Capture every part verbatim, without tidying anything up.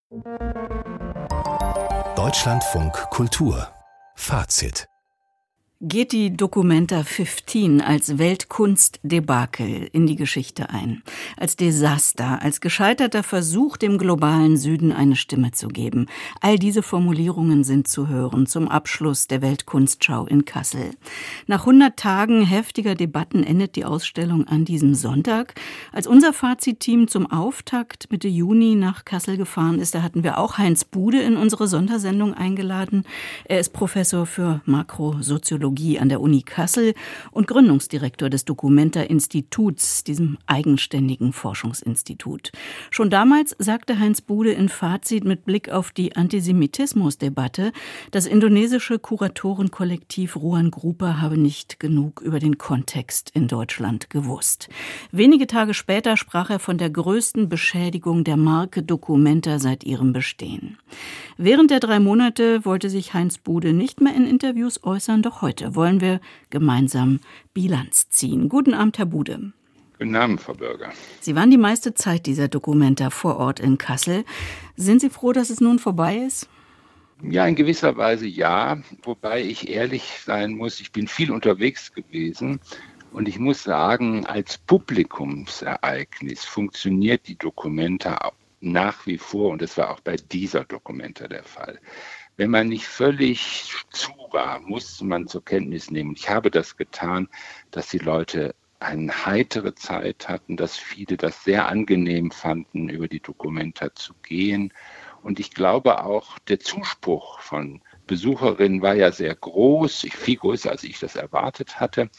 Deutschlandfunk Kultur Fazit. Geht die Documenta fünfzehn als Weltkunstdebakel in die Geschichte ein? Als Desaster, als gescheiterter Versuch, dem globalen Süden eine Stimme zu geben. All diese Formulierungen sind zu hören zum Abschluss der Weltkunstschau in Kassel. Nach hundert Tagen heftiger Debatten endet die Ausstellung an diesem Sonntag. Als unser Fazitteam zum Auftakt Mitte Juni nach Kassel gefahren ist, da hatten wir auch Heinz Bude in unsere Sondersendung eingeladen. Er ist Professor für Makrosoziologie an der Uni Kassel und Gründungsdirektor des Documenta-Instituts, diesem eigenständigen Forschungsinstitut. Schon damals sagte Heinz Bude in Fazit mit Blick auf die Antisemitismusdebatte, das indonesische Kuratorenkollektiv Ruan Grupa habe nicht genug über den Kontext in Deutschland gewusst. Wenige Tage später sprach er von der größten Beschädigung der Marke Documenta seit ihrem Bestehen. Während der drei Monate wollte sich Heinz Bude nicht mehr in Interviews äußern, doch heute wollen wir gemeinsam Bilanz ziehen. Guten Abend, Herr Bude. Guten Abend, Frau Bürger. Sie waren die meiste Zeit dieser Documenta vor Ort in Kassel. Sind Sie froh, dass es nun vorbei ist? Ja, in gewisser Weise ja, wobei ich ehrlich sein muss, ich bin viel unterwegs gewesen und ich muss sagen, als Publikumsereignis funktioniert die Documenta nach wie vor und das war auch bei dieser Documenta der Fall. Wenn man nicht völlig zu war, musste man zur Kenntnis nehmen. Ich habe das getan, dass die Leute eine heitere Zeit hatten, dass viele das sehr angenehm fanden, über die Documenta zu gehen. Und ich glaube auch, der Zuspruch von Besucherinnen war ja sehr groß, viel größer, als ich das erwartet hatte.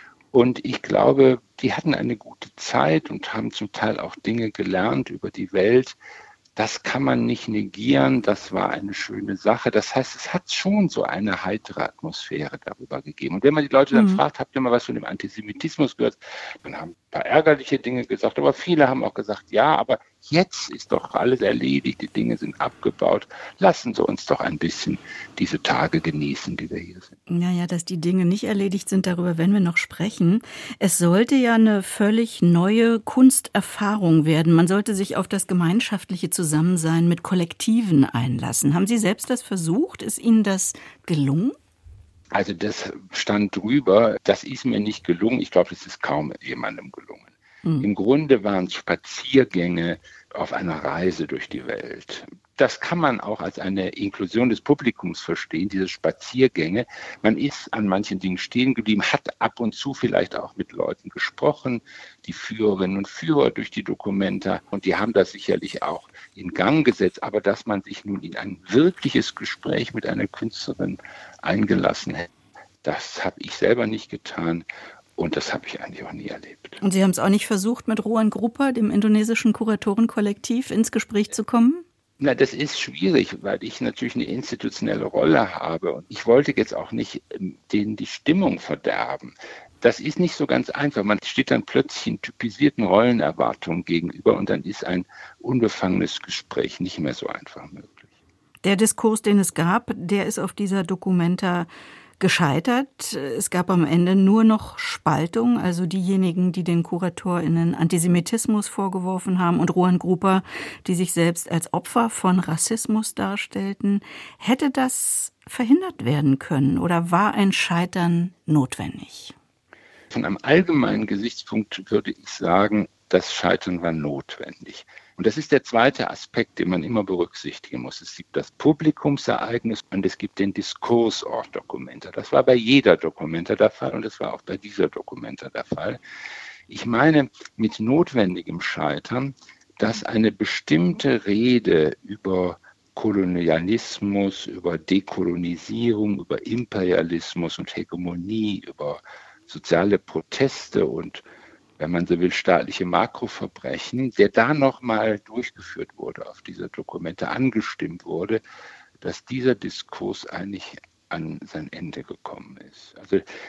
Und ich glaube, die hatten eine gute Zeit und haben zum Teil auch Dinge gelernt über die Welt. Das kann man nicht negieren, das war eine schöne Sache. Das heißt, es hat schon so eine heitere Atmosphäre darüber gegeben. Und wenn man die Leute dann mhm. fragt, habt ihr mal was von dem Antisemitismus gehört, dann haben ein paar ärgerliche Dinge gesagt, aber viele haben auch gesagt, ja, aber jetzt ist doch alles erledigt, die Dinge sind abgebaut. Lassen Sie uns doch ein bisschen diese Tage genießen, die wir hier sind. Naja, dass die Dinge nicht erledigt sind, darüber werden wir noch sprechen. Es sollte ja eine völlig neue Kunsterfahrung werden. Man sollte sich auf das gemeinschaftliche Zusammensein mit Kollektiven einlassen. Haben Sie selbst das versucht? Ist Ihnen das gelungen? Also das stand drüber, das ist mir nicht gelungen. Ich glaube, das ist kaum jemandem gelungen. Mhm. Im Grunde waren es Spaziergänge auf einer Reise durch die Welt. Das kann man auch als eine Inklusion des Publikums verstehen, diese Spaziergänge. Man ist an manchen Dingen stehen geblieben, hat ab und zu vielleicht auch mit Leuten gesprochen, die Führerinnen und Führer durch die Documenta. Und die haben das sicherlich auch in Gang gesetzt. Aber dass man sich nun in ein wirkliches Gespräch mit einer Künstlerin eingelassen hätte, das habe ich selber nicht getan. Und das habe ich eigentlich auch nie erlebt. Und Sie haben es auch nicht versucht, mit Ruan Grupa, dem indonesischen Kuratorenkollektiv, ins Gespräch zu kommen? Na, das ist schwierig, weil ich natürlich eine institutionelle Rolle habe. Und ich wollte jetzt auch nicht denen die Stimmung verderben. Das ist nicht so ganz einfach. Man steht dann plötzlich in typisierten Rollenerwartungen gegenüber und dann ist ein unbefangenes Gespräch nicht mehr so einfach möglich. Der Diskurs, den es gab, der ist auf dieser Documenta gescheitert. Es gab am Ende nur noch Spaltung, also diejenigen, die den KuratorInnen Antisemitismus vorgeworfen haben und Ruan Grupa, die sich selbst als Opfer von Rassismus darstellten. Hätte das verhindert werden können oder war ein Scheitern notwendig? Von einem allgemeinen Gesichtspunkt würde ich sagen, das Scheitern war notwendig. Und das ist der zweite Aspekt, den man immer berücksichtigen muss. Es gibt das Publikumsereignis und es gibt den Diskursort Documenta. Das war bei jeder Documenta der Fall und das war auch bei dieser Documenta der Fall. Ich meine mit notwendigem Scheitern, dass eine bestimmte Rede über Kolonialismus, über Dekolonisierung, über Imperialismus und Hegemonie, über soziale Proteste und, wenn man so will, staatliche Makroverbrechen, der da nochmal durchgeführt wurde, auf dieser Documenta angestimmt wurde, dass dieser Diskurs eigentlich an sein Ende gekommen ist. Also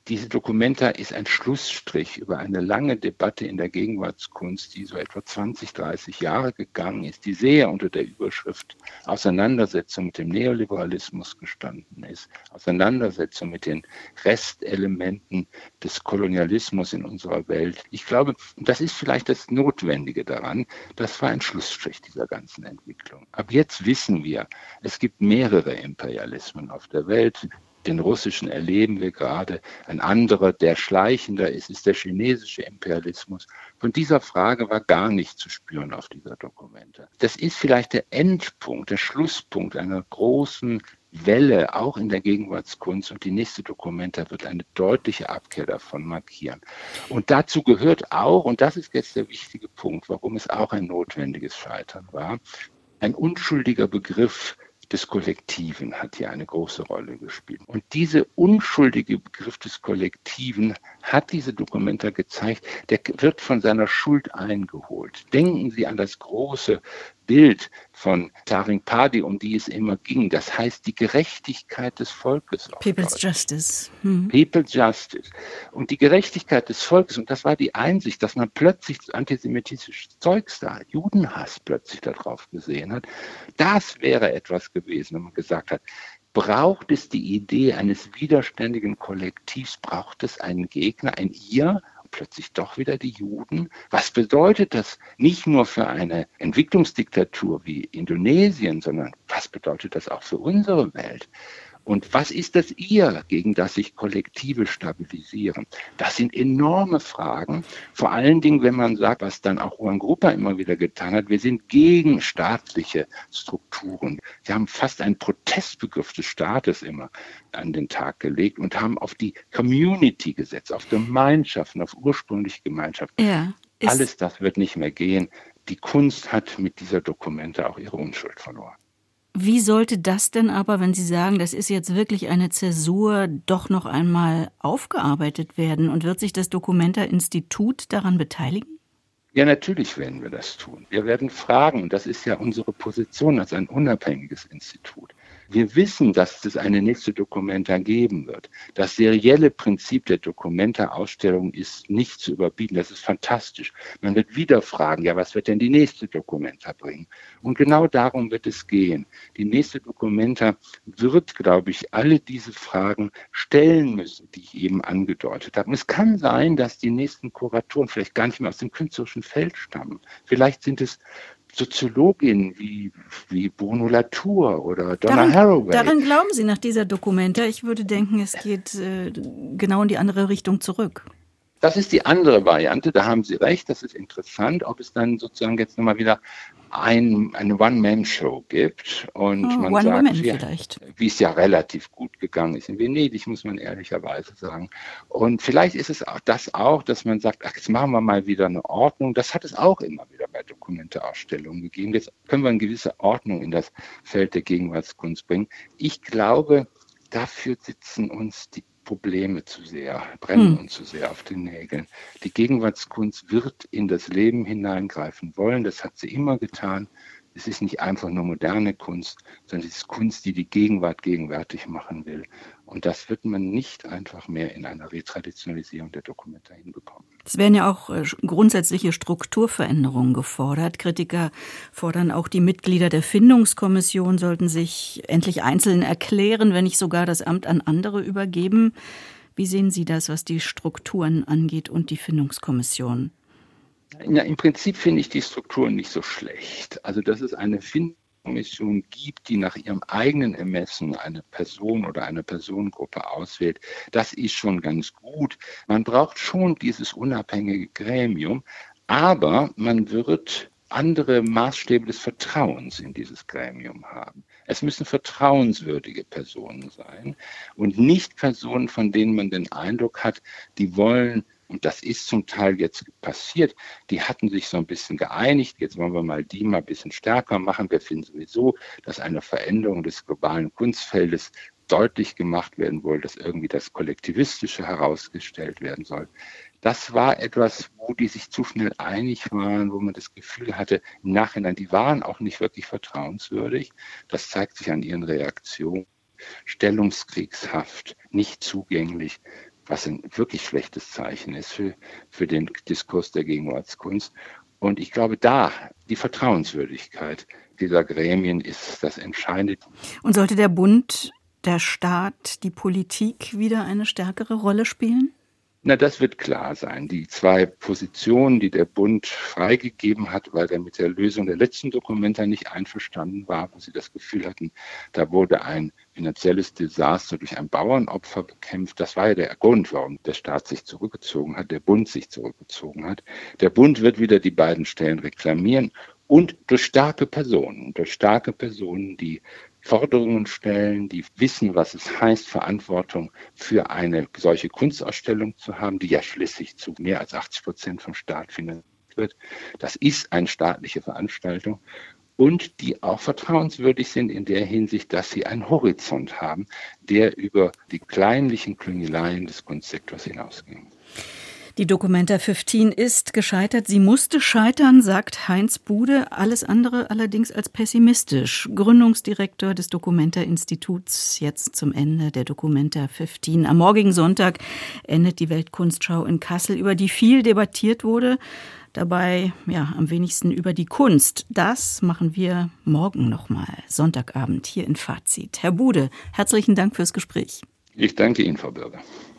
Diese Documenta ist ein Schlussstrich über eine lange Debatte in der Gegenwartskunst, die so etwa zwanzig, dreißig Jahre gegangen ist, die sehr unter der Überschrift Auseinandersetzung mit dem Neoliberalismus gestanden ist, Auseinandersetzung mit den Restelementen des Kolonialismus in unserer Welt. Ich glaube, das ist vielleicht das Notwendige daran, das war ein Schlussstrich dieser ganzen Entwicklung. Ab jetzt wissen wir, es gibt mehrere Imperialismen auf der Welt. Den russischen erleben wir gerade. Ein anderer, der schleichender ist, ist der chinesische Imperialismus. Von dieser Frage war gar nicht zu spüren auf dieser Documenta. Das ist vielleicht der Endpunkt, der Schlusspunkt einer großen Welle, auch in der Gegenwartskunst. Und die nächste Documenta wird eine deutliche Abkehr davon markieren. Und dazu gehört auch, und das ist jetzt der wichtige Punkt, warum es auch ein notwendiges Scheitern war, ein unschuldiger Begriff des Kollektiven hat hier eine große Rolle gespielt. Und dieser unschuldige Begriff des Kollektiven hat diese Documenta gezeigt, der wird von seiner Schuld eingeholt. Denken Sie an das große Bild von Taring-Padi, um die es immer ging. Das heißt die Gerechtigkeit des Volkes. People's Justice. Hm. People's Justice. Und die Gerechtigkeit des Volkes, und das war die Einsicht, dass man plötzlich antisemitisches Zeugs da, Judenhass plötzlich darauf gesehen hat. Das wäre etwas gewesen, wenn man gesagt hat, braucht es die Idee eines widerständigen Kollektivs, braucht es einen Gegner, ein Ihr, plötzlich doch wieder die Juden. Was bedeutet das nicht nur für eine Entwicklungsdiktatur wie Indonesien, sondern was bedeutet das auch für unsere Welt? Und was ist das Ihr, gegen das sich Kollektive stabilisieren? Das sind enorme Fragen. Vor allen Dingen, wenn man sagt, was dann auch Juan Grupa immer wieder getan hat, wir sind gegen staatliche Strukturen. Sie haben fast einen Protestbegriff des Staates immer an den Tag gelegt und haben auf die Community gesetzt, auf Gemeinschaften, auf ursprüngliche Gemeinschaften. Ja, Alles das wird nicht mehr gehen. Die Kunst hat mit dieser Documenta auch ihre Unschuld verloren. Wie sollte das denn aber, wenn Sie sagen, das ist jetzt wirklich eine Zäsur, doch noch einmal aufgearbeitet werden? Und wird sich das Documenta-Institut daran beteiligen? Ja, natürlich werden wir das tun. Wir werden fragen, und das ist ja unsere Position als ein unabhängiges Institut. Wir wissen, dass es eine nächste Documenta geben wird. Das serielle Prinzip der Documenta-Ausstellung ist nicht zu überbieten. Das ist fantastisch. Man wird wieder fragen, ja, was wird denn die nächste Documenta bringen? Und genau darum wird es gehen. Die nächste Documenta wird, glaube ich, alle diese Fragen stellen müssen, die ich eben angedeutet habe. Und es kann sein, dass die nächsten Kuratoren vielleicht gar nicht mehr aus dem künstlerischen Feld stammen. Vielleicht sind es Soziologinnen wie, wie Bruno Latour oder Donna daran, Haraway. Daran glauben Sie nach dieser Documenta? Ich würde denken, es geht äh, genau in die andere Richtung zurück. Das ist die andere Variante, da haben Sie recht, das ist interessant, ob es dann sozusagen jetzt nochmal wieder ein, eine One-Man-Show gibt. Und oh, man One sagt, Woman ja, vielleicht. wie es ja relativ gut gegangen ist in Venedig, muss man ehrlicherweise sagen. Und vielleicht ist es auch das auch, dass man sagt, ach, jetzt machen wir mal wieder eine Ordnung. Das hat es auch immer wieder bei Dokumente-Ausstellungen gegeben. Jetzt können wir eine gewisse Ordnung in das Feld der Gegenwartskunst bringen. Ich glaube, dafür sitzen uns die Probleme zu sehr, brennen uns zu sehr auf den Nägeln. Die Gegenwartskunst wird in das Leben hineingreifen wollen, das hat sie immer getan. Es ist nicht einfach nur moderne Kunst, sondern es ist Kunst, die die Gegenwart gegenwärtig machen will. Und das wird man nicht einfach mehr in einer Retraditionalisierung der Dokumente hinbekommen. Es werden ja auch grundsätzliche Strukturveränderungen gefordert. Kritiker fordern auch, die Mitglieder der Findungskommission sollten sich endlich einzeln erklären, wenn nicht sogar das Amt an andere übergeben. Wie sehen Sie das, was die Strukturen angeht und die Findungskommission? Ja, im Prinzip finde ich die Strukturen nicht so schlecht. Also, dass es eine Findungskommission gibt, die nach ihrem eigenen Ermessen eine Person oder eine Personengruppe auswählt, das ist schon ganz gut. Man braucht schon dieses unabhängige Gremium, aber man wird andere Maßstäbe des Vertrauens in dieses Gremium haben. Es müssen vertrauenswürdige Personen sein und nicht Personen, von denen man den Eindruck hat, die wollen, und das ist zum Teil jetzt passiert, die hatten sich so ein bisschen geeinigt, jetzt wollen wir mal die mal ein bisschen stärker machen. Wir finden sowieso, dass eine Veränderung des globalen Kunstfeldes deutlich gemacht werden soll, dass irgendwie das Kollektivistische herausgestellt werden soll. Das war etwas, wo die sich zu schnell einig waren, wo man das Gefühl hatte, im Nachhinein, die waren auch nicht wirklich vertrauenswürdig. Das zeigt sich an ihren Reaktionen. Stellungskriegshaft, nicht zugänglich. was ein wirklich schlechtes Zeichen ist für, für den Diskurs der Gegenwartskunst. Und ich glaube, da die Vertrauenswürdigkeit dieser Gremien ist das Entscheidende. Und sollte der Bund, der Staat, die Politik wieder eine stärkere Rolle spielen? Na, das wird klar sein. Die zwei Positionen, die der Bund freigegeben hat, weil er mit der Lösung der letzten Dokumenta nicht einverstanden war, wo sie das Gefühl hatten, da wurde ein finanzielles Desaster durch ein Bauernopfer bekämpft. Das war ja der Grund, warum der Staat sich zurückgezogen hat, der Bund sich zurückgezogen hat. Der Bund wird wieder die beiden Stellen reklamieren und durch starke Personen, durch starke Personen, die Forderungen stellen, die wissen, was es heißt, Verantwortung für eine solche Kunstausstellung zu haben, die ja schließlich zu mehr als achtzig Prozent vom Staat finanziert wird. Das ist eine staatliche Veranstaltung und die auch vertrauenswürdig sind in der Hinsicht, dass sie einen Horizont haben, der über die kleinlichen Klüngeleien des Kunstsektors hinausging. Die Documenta fünfzehn ist gescheitert. Sie musste scheitern, sagt Heinz Bude. Alles andere allerdings als pessimistisch. Gründungsdirektor des Documenta-Instituts, jetzt zum Ende der Documenta fünfzehn. Am morgigen Sonntag endet die Weltkunstschau in Kassel, über die viel debattiert wurde. Dabei ja am wenigsten über die Kunst. Das machen wir morgen nochmal, Sonntagabend hier in Fazit. Herr Bude, herzlichen Dank fürs Gespräch. Ich danke Ihnen, Frau Bürger.